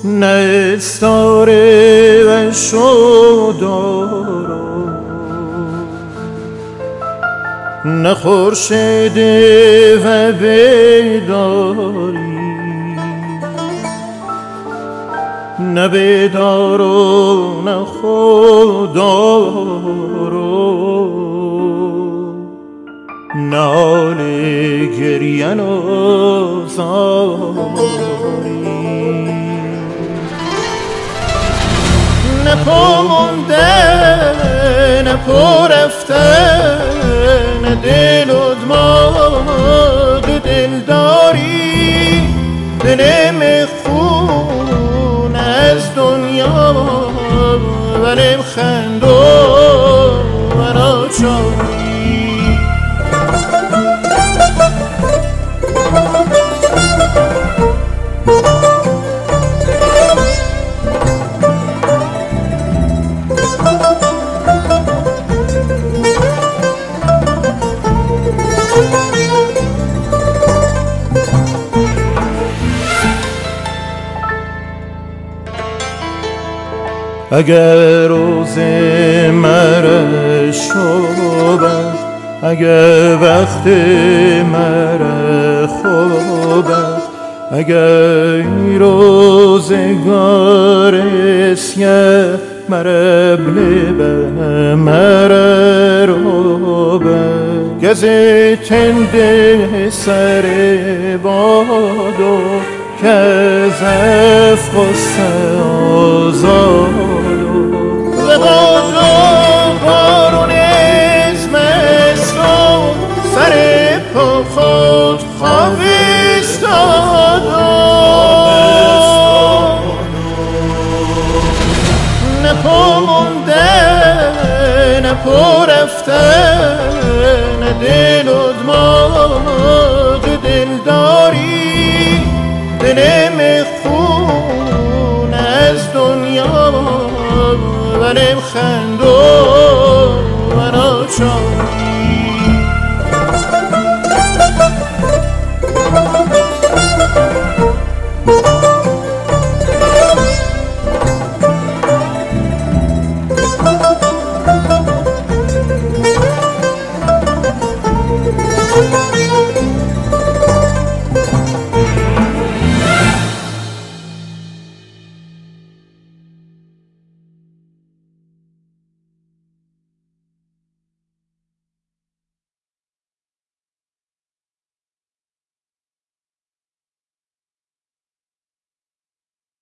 نه استاره و شودارو، نه خورشید و بیداری، نه بیدارو نه خودارو، نه حال گریان و زاری، نه پا مونده نه پا رفته، نه دل و دماغ دل داری، دل مخون از دنیا و نمخند و ناچاری. اگر روز مرا شبت، اگر وقت مرا خوبت، اگر روزگار سیه مرا بلبه مرا روبه، گزه تنده سر بادو که از افق و آزادو به بادو بارون از مصر سر پا خود خوابستادو، نه پا مونده نه پا رفته، نه دل و دماغ دل داری، دل